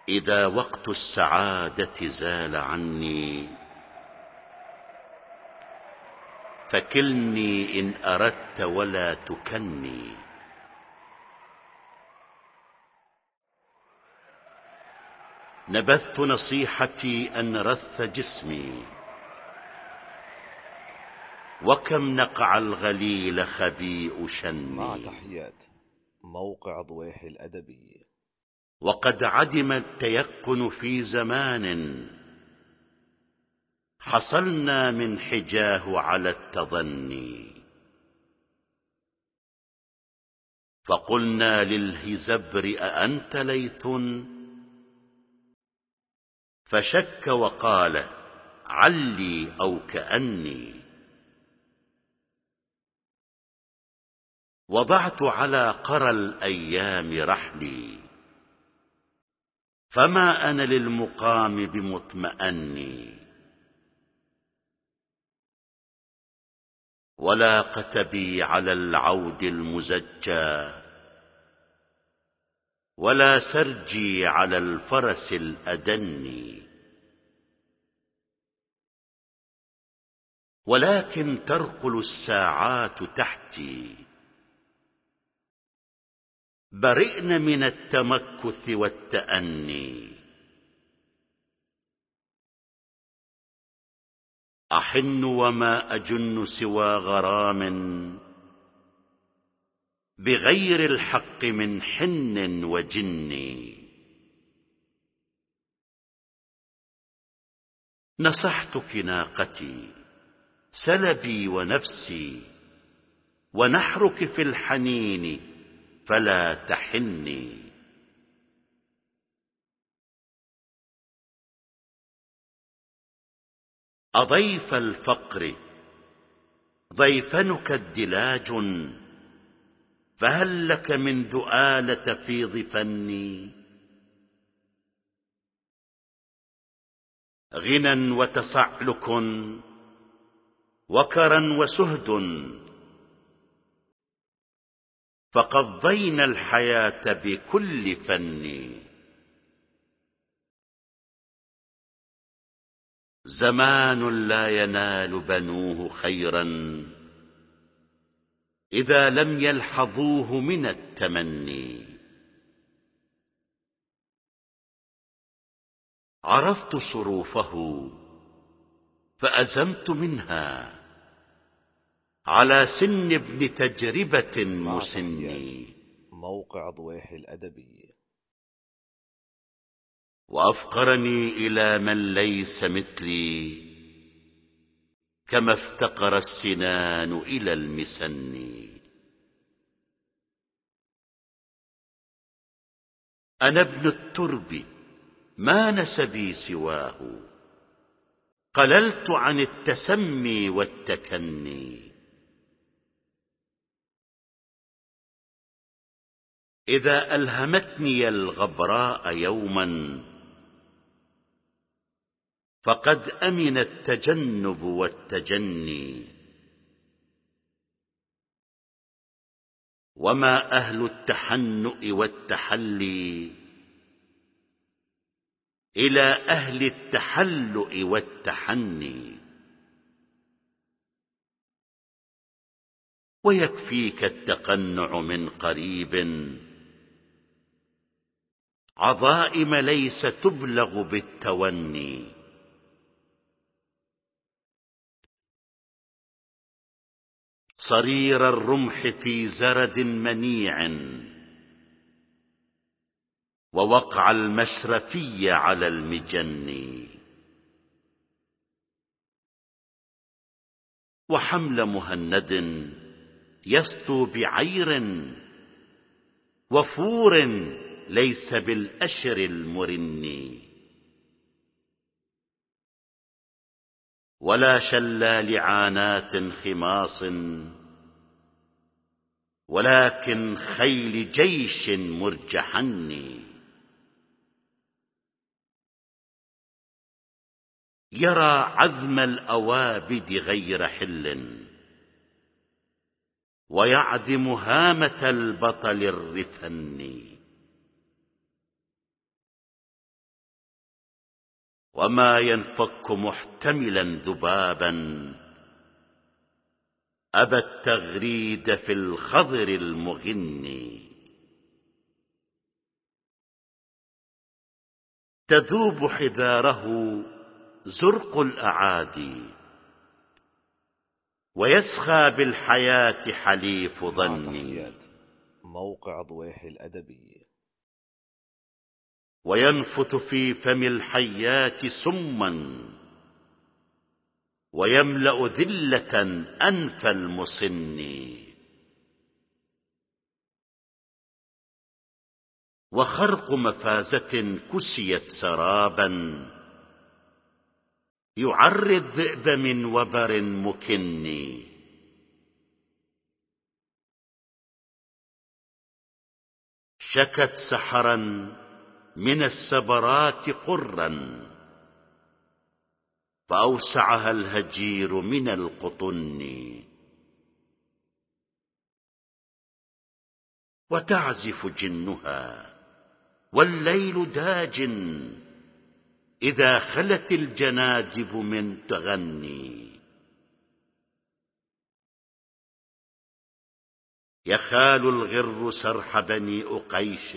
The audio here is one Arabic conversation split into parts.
إذا وقت السعادة زال عني، فكلني إن أردت ولا تكلني. نبذت نصيحتي أن رث جسمي، وكم نقع الغليل خبيء مع شني. تحيات موقع ضويح الأدبي. وقد عدم التيقن في زمان، حصلنا من حجاه على التظني. فقلنا للهزبر أأنت ليث، فشك وقال علي أو كأني. وضعت على قرى الأيام رحلي، فما أنا للمقام بمطمئني. ولاقت بي على العود المزجى، ولا سرجي على الفرس الأدني. ولكن ترقل الساعات تحتي، برئن من التمكث والتأني. أحن وما أجن سوى غرام، بغير الحق من حن وجن. نصحتك ناقتي سلبي ونفسي، ونحرك في الحنين فلا تحني. أضيف الفقر ضيفنك الدلاج، فهل لك من دؤالة في فني. غنى وتصعلك وكرا وسهد، فقضينا الحياة بكل فن. زمان لا ينال بنوه خيرا، إذا لم يلحظوه من التمني. عرفت صروفه فأزمت منها، على سن ابن تجربة مع تحيات مسني. موقع ضويح الأدبي. وأفقرني إلى من ليس مثلي، كما افتقر السنان إلى المسن. أنا ابن الترب ما نسبي سواه، قللت عن التسمي والتكني. إذا ألهمتني الغبراء يوما، فقد أمن التجنب والتجني. وما أهل التحنؤ والتحلي إلى أهل التحلؤ والتحني. ويكفيك التقنع من قريب، عظائم ليس تبلغ بالتوني. صرير الرمح في زرد منيع، ووقع المشرفي على المجن. وحمل مهند يسطو بعير، وفور ليس بالأشر المرن. ولا شلى لعانات خماص، ولكن خيل جيش مرجحن. يرى عذم الأوابد غير حل، ويعدم هامة البطل الرثن. وما ينفك محتملا ذبابا أبى التغريد في الخضر المغن. تذوب حذاره زرق الأعادي ويسخى بالحياة حليف مع ظني. تحيات موقع ضويح الأدبي. وينفث في فم الحيات سما ويملأ ذلة أنف المصن. وخرق مفازة كسيت سرابا يعري الذئب من وبر مكن. شكت سحرا من السبرات قرا فأوسعها الهجير من القطن. وتعزف جنها والليل داج إذا خلت الجنادب من تغني. يخال الغر سرح بني أقيش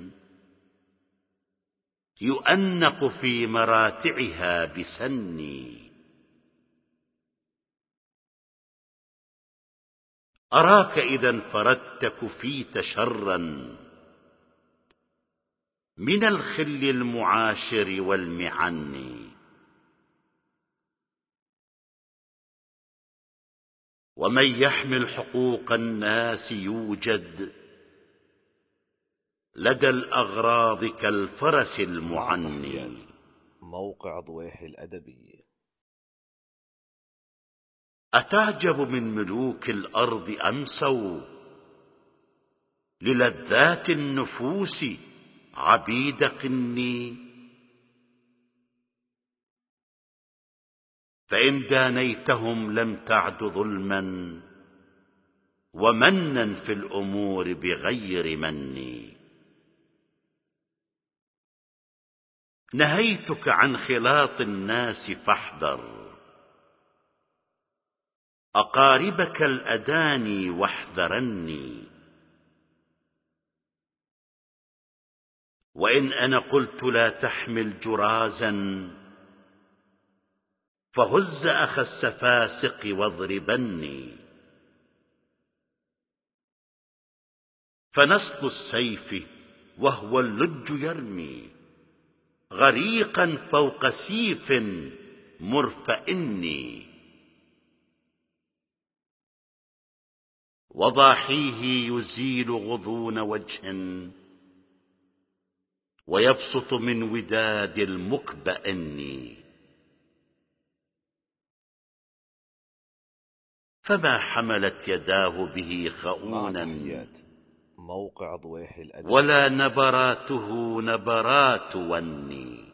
يؤنق في مراتعها بسني. أراك إذا انفردت كفيت شرا من الخل المعاشر والمعن. ومن يحمل حقوق الناس يوجد لدى الأغراض كالفرس مع المعني. تحيات موقع ضويح الأدبي. أتعجب من ملوك الأرض أمسوا للذات النفوس عبيد قني. فإن دانيتهم لم تعد ظلما ومنا في الأمور بغير مني. نهيتك عن خلاط الناس فاحذر أقاربك الأداني واحذرني. وإن أنا قلت لا تحمل جرازا فهز أخ السفاسق واضربني. فنصل السيف وهو اللج يرمي غريقا فوق سيف مرفئني. وضاحيه يزيل غضون وجه ويبسط من وداد المكبئن. فما حملت يداه به مع خؤونا تحيات موقع ضويح الأدبي. ولا نبراته نبرات وني.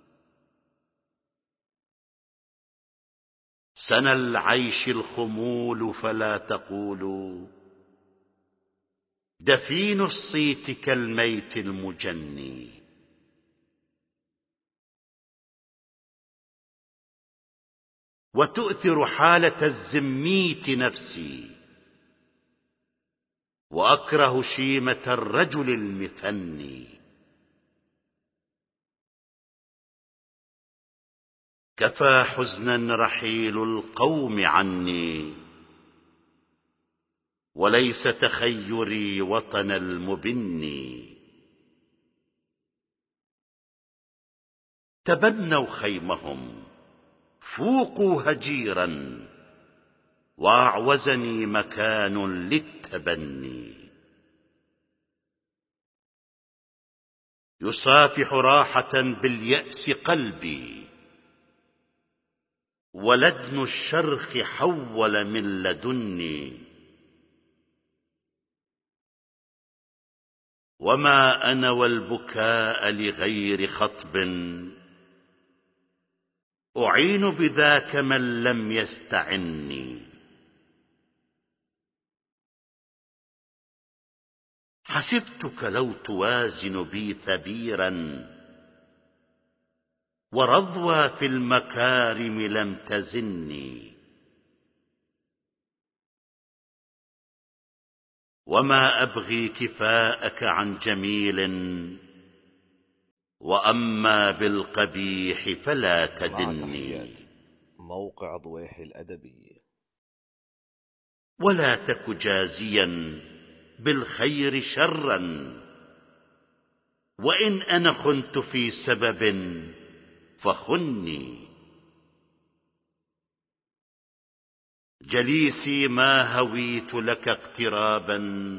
سنى العيش الخمول فلا تقولوا دفين الصيت كالميت المجني. وتؤثر حالة الزميت نفسي وأكره شيمة الرجل المثني. كفى حزنا رحيل القوم عني وليس تخيري وطن المبن. تبنوا خيمهم فوقوا هجيرا وأعوزني مكان للتبني. يصافح راحة باليأس قلبي ولدن الشرخ حول من لدني. وما أنا والبكاء لغير خطب أعين بذاك من لم يستعني. حسبتك لو توازن بي ثبيرا ورضوى في المكارم لم تزني. وما أبغي كفاءك عن جميل، وأما بالقبيح فلا مع تحيات تدني. موقع ضويح الأدبي. ولا تك جازيا بالخير شرا، وإن أنا خنت في سبب فخني. جليسي ما هويت لك اقترابا،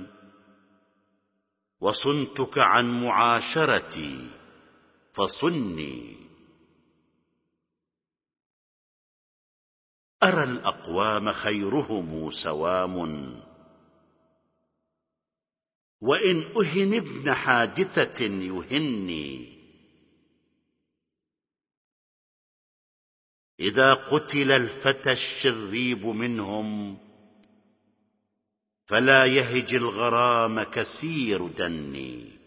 وصنتك عن معاشرتي فصني. أرى الأقوام خيرهم سوام، وإن أهن ابن حادثة يهني. إذا قتل الفتى الشريب منهم، فلا يهج الغرام كسير دني.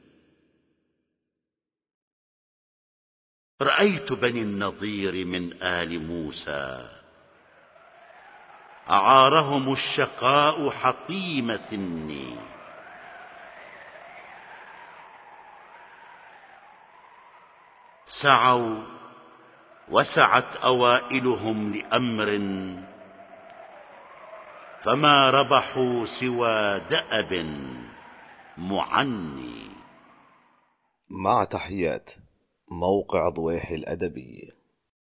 رأيت بني النضير من آل موسى، أعارهم الشقاء حطيم ثني. سعوا وسعت أوائلهم لأمر، فما ربحوا سوى دأب معني. مع تحيات موقع ضويح الأدبي.